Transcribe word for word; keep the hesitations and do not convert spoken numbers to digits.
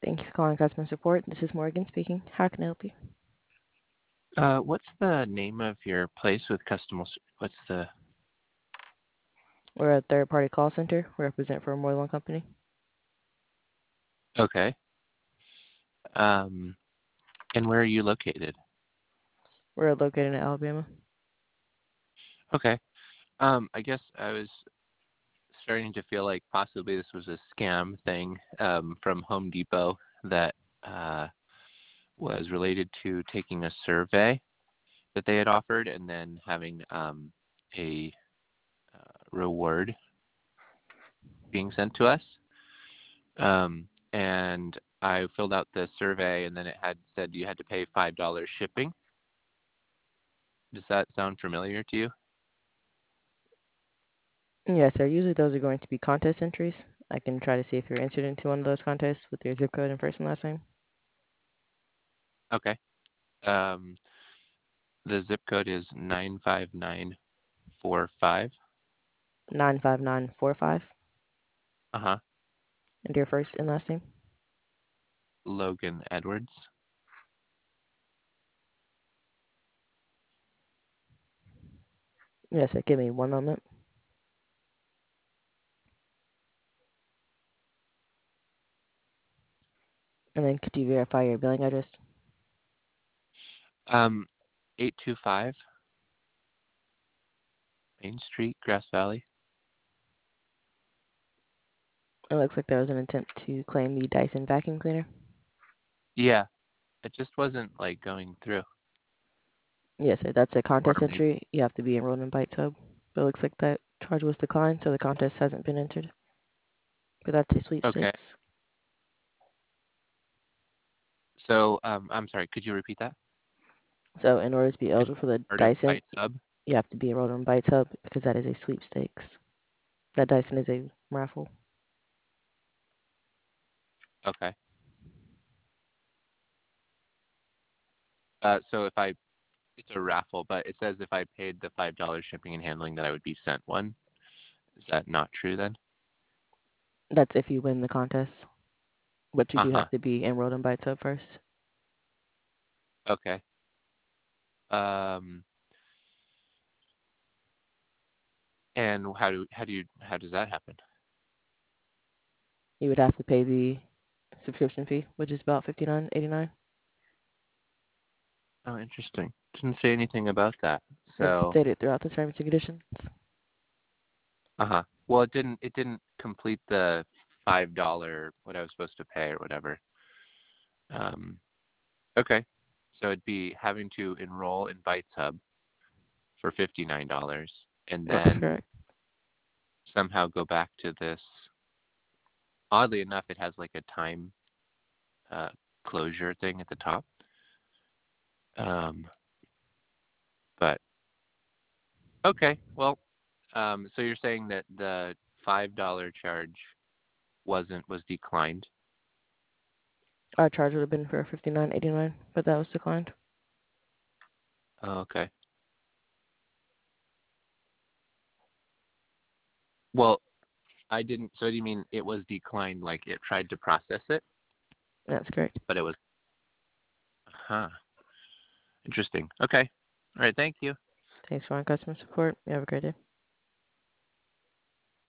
Thank you for calling customer support. This is Morgan speaking. How can I help you? Uh, what's the name of your place with customer? s- What's the? We're a third-party call center. We represent for more than one company. Okay. Um, and where are you located? We're located in Alabama. Okay. Um, I guess I was starting to feel like possibly this was a scam thing um, from Home Depot that uh, was related to taking a survey that they had offered and then having um, a uh, reward being sent to us. Um, and I filled out the survey, and then it had said you had to pay five dollars shipping. Does that sound familiar to you? Yes, sir. Usually those are going to be contest entries. I can try to see if you're entered into one of those contests with your zip code and first and last name. Okay. Um, the zip code is nine five nine four five. nine five nine four five. Uh-huh. And your first and last name. Logan Edwards. Yes, sir. Give me one moment. And then could you verify your billing address? Um, eight two five Main Street, Grass Valley. It looks like there was an attempt to claim the Dyson vacuum cleaner. Yeah, it just wasn't like going through. Yes, sir. That's a Or contest maybe. entry. You have to be enrolled in Bytes Hub. But it looks like that charge was declined, so the contest hasn't been entered. But that's a Okay. sweepstakes. So, um, I'm sorry. Could you repeat that? So in order to be It's eligible for the part of Dyson, Byte Hub. you have to be enrolled in Bytes Hub because that is a sweepstakes. That Dyson is a raffle. Okay. Uh, so if I, it's a raffle, but it says if I paid the five dollars shipping and handling that I would be sent one. Is that not true then? That's if you win the contest. But you do Uh-huh. have to be enrolled in Bytes Hub first. Okay. Um, and how do how do you how does that happen? You would have to pay the subscription fee, which is about fifty-nine eighty-nine. Oh, interesting. Didn't say anything about that. It's So, stated throughout the terms and conditions. uh-huh. Well, it didn't it didn't complete the five dollar what I was supposed to pay or whatever. Um, okay. So it'd be having to enroll in Bytes Hub for fifty-nine dollars and That's then correct. somehow go back to this. Oddly enough, it has like a time uh, closure thing at the top. Um, but okay, well, um, so you're saying that the five dollar charge wasn't was declined. Our charge would have been for fifty-nine eighty-nine, but that was declined. Oh, okay. Well, I didn't. So do you mean it was declined? Like it tried to process it, That's correct. but it was. Huh. Interesting. Okay. All right. Thanks. Thank you. Thanks for our customer support. You have a great day.